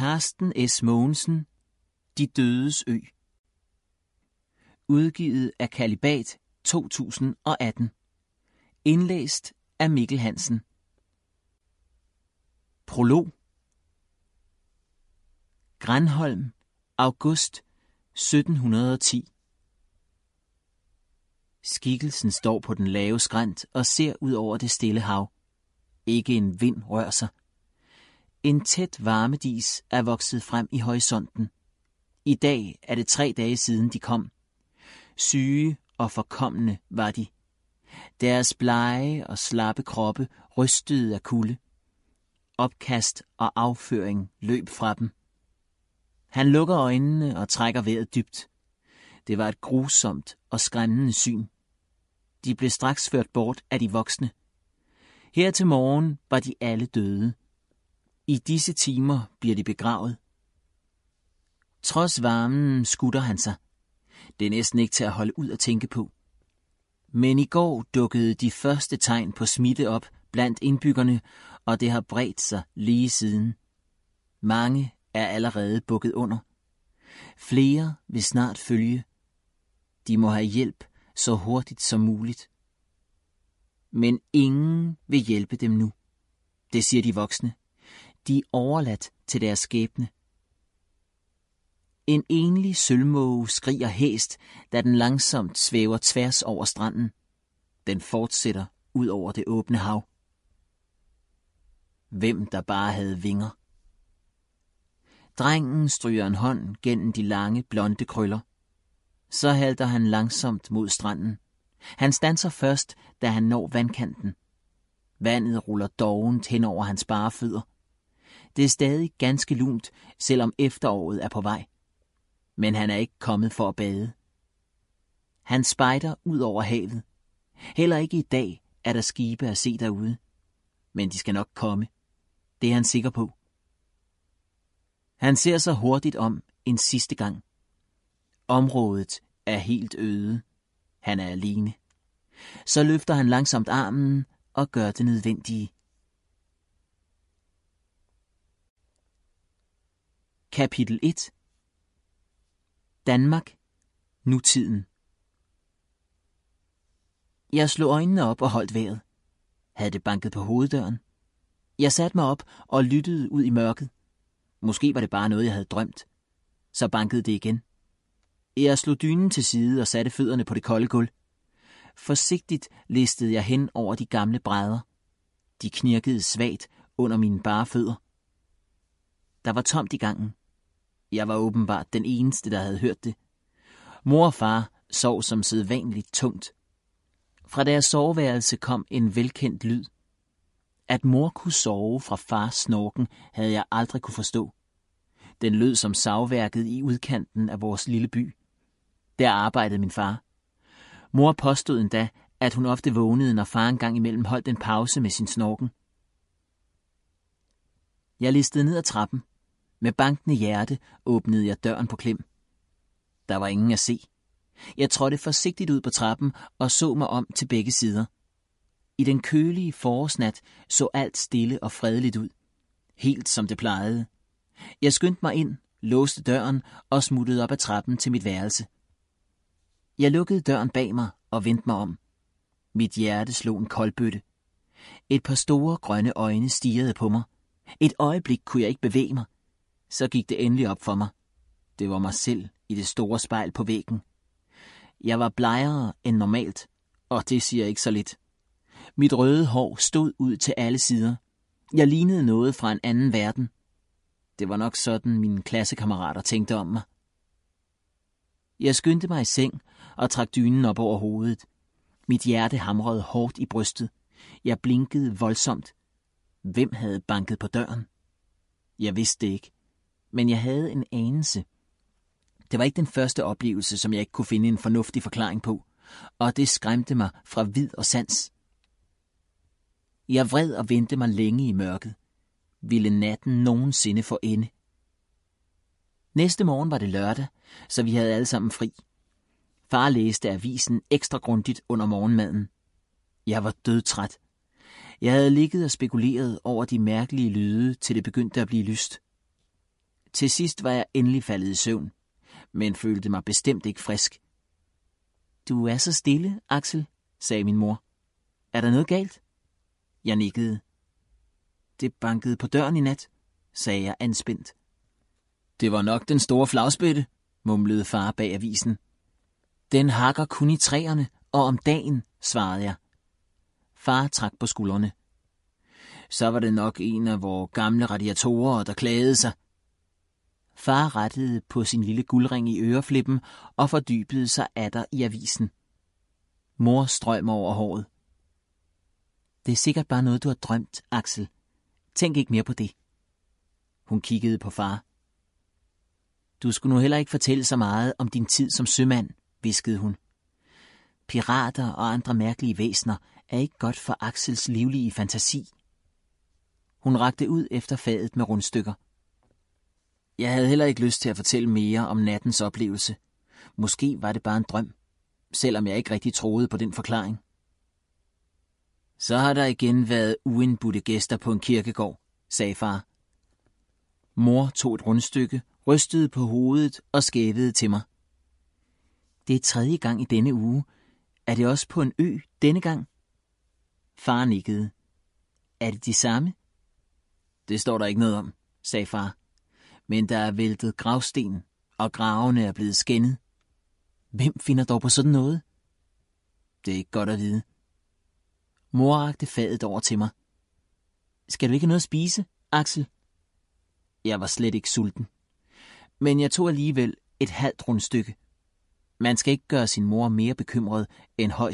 Carsten S. Mogensen, De dødes ø. Udgivet af Kalibat 2018. Indlæst af Mikkel Hansen. Prolog. Granholm, august 1710. Skikkelsen står på den lave skrænt og ser ud over det stille hav. Ikke en vind rører sig. En tæt varmedis er vokset frem i horisonten. I dag er det 3 dage siden de kom. Syge og forkomne var de. Deres blege og slappe kroppe rystede af kulde. Opkast og afføring løb fra dem. Han lukker øjnene og trækker vejret dybt. Det var et grusomt og skræmmende syn. De blev straks ført bort af de voksne. Her til morgen var de alle døde. I disse timer bliver de begravet. Trods varmen skutter han sig. Det er næsten ikke til at holde ud at tænke på. Men i går dukkede de første tegn på smitte op blandt indbyggerne, og det har bredt sig lige siden. Mange er allerede bukket under. Flere vil snart følge. De må have hjælp så hurtigt som muligt. Men ingen vil hjælpe dem nu. Det siger de voksne. De er overladt til deres skæbne. En enlig sølvmåge skriger hæst, da den langsomt svæver tværs over stranden. Den fortsætter ud over det åbne hav. Hvem der bare havde vinger. Drengen stryger en hånd gennem de lange, blonde krøller. Så halter han langsomt mod stranden. Han standser først, da han når vandkanten. Vandet ruller dovent hen over hans bare fødder. Det er stadig ganske lunt, selvom efteråret er på vej. Men han er ikke kommet for at bade. Han spejder ud over havet. Heller ikke i dag er der skibe at se derude. Men de skal nok komme. Det er han sikker på. Han ser sig hurtigt om en sidste gang. Området er helt øde. Han er alene. Så løfter han langsomt armen og gør det nødvendige. Kapitel 1. Danmark. Nutiden. Jeg slog øjnene op og holdt vejret. Havde det banket på hoveddøren? Jeg satte mig op og lyttede ud i mørket. Måske var det bare noget, jeg havde drømt. Så bankede det igen. Jeg slog dynen til side og satte fødderne på det kolde gulv. Forsigtigt listede jeg hen over de gamle brædder. De knirkede svagt under mine bare fødder. Der var tomt i gangen. Jeg var åbenbart den eneste, der havde hørt det. Mor og far sov som sædvanligt tungt. Fra deres soveværelse kom en velkendt lyd. At mor kunne sove fra fars snorken, havde jeg aldrig kunne forstå. Den lød som savværket i udkanten af vores lille by. Der arbejdede min far. Mor påstod endda, at hun ofte vågnede, når far engang imellem holdt en pause med sin snorken. Jeg listede ned ad trappen. Med bankende hjerte åbnede jeg døren på klem. Der var ingen at se. Jeg trådte forsigtigt ud på trappen og så mig om til begge sider. I den kølige forårsnat så alt stille og fredeligt ud. Helt som det plejede. Jeg skyndte mig ind, låste døren og smuttede op ad trappen til mit værelse. Jeg lukkede døren bag mig og vendte mig om. Mit hjerte slog en koldbøtte. Et par store grønne øjne stirrede på mig. Et øjeblik kunne jeg ikke bevæge mig. Så gik det endelig op for mig. Det var mig selv i det store spejl på væggen. Jeg var blegere end normalt, og det siger ikke så lidt. Mit røde hår stod ud til alle sider. Jeg lignede noget fra en anden verden. Det var nok sådan, mine klassekammerater tænkte om mig. Jeg skyndte mig i seng og trak dynen op over hovedet. Mit hjerte hamrede hårdt i brystet. Jeg blinkede voldsomt. Hvem havde banket på døren? Jeg vidste det ikke, men jeg havde en anelse. Det var ikke den første oplevelse, som jeg ikke kunne finde en fornuftig forklaring på, og det skræmte mig fra vid og sans. Jeg vred og vendte mig længe i mørket. Ville natten nogensinde få ende? Næste morgen var det lørdag, så vi havde alle sammen fri. Far læste avisen ekstra grundigt under morgenmaden. Jeg var dødtræt. Jeg havde ligget og spekuleret over de mærkelige lyde, til det begyndte at blive lyst. Til sidst var jeg endelig faldet i søvn, men følte mig bestemt ikke frisk. Du er så stille, Axel, sagde min mor. Er der noget galt? Jeg nikkede. Det bankede på døren i nat, sagde jeg anspændt. Det var nok den store flagspætte, mumlede far bag avisen. Den hakker kun i træerne, og om dagen, svarede jeg. Far trak på skuldrene. Så var det nok en af vores gamle radiatorer, der klagede sig. Far rettede på sin lille guldring i øreflippen og fordybede sig atter i avisen. Mor strøg mig over håret. Det er sikkert bare noget, du har drømt, Axel. Tænk ikke mere på det. Hun kiggede på far. Du skulle nu heller ikke fortælle så meget om din tid som sømand, hviskede hun. Pirater og andre mærkelige væsner er ikke godt for Axels livlige fantasi. Hun rakte ud efter fadet med rundstykker. Jeg havde heller ikke lyst til at fortælle mere om nattens oplevelse. Måske var det bare en drøm, selvom jeg ikke rigtig troede på den forklaring. Så har der igen været uindbudte gæster på en kirkegård, sagde far. Mor tog et rundstykke, rystede på hovedet og skævede til mig. Det er 3. gang i denne uge. Er det også på en ø denne gang? Far nikkede. Er det de samme? Det står der ikke noget om, sagde far. Men der er væltet gravsten, og gravene er blevet skændet. Hvem finder dog på sådan noget? Det er ikke godt at vide. Mor rakte fadet over til mig. Skal du ikke have noget at spise, Axel? Jeg var slet ikke sulten. Men jeg tog alligevel et halvt rundstykke. Man skal ikke gøre sin mor mere bekymret end højst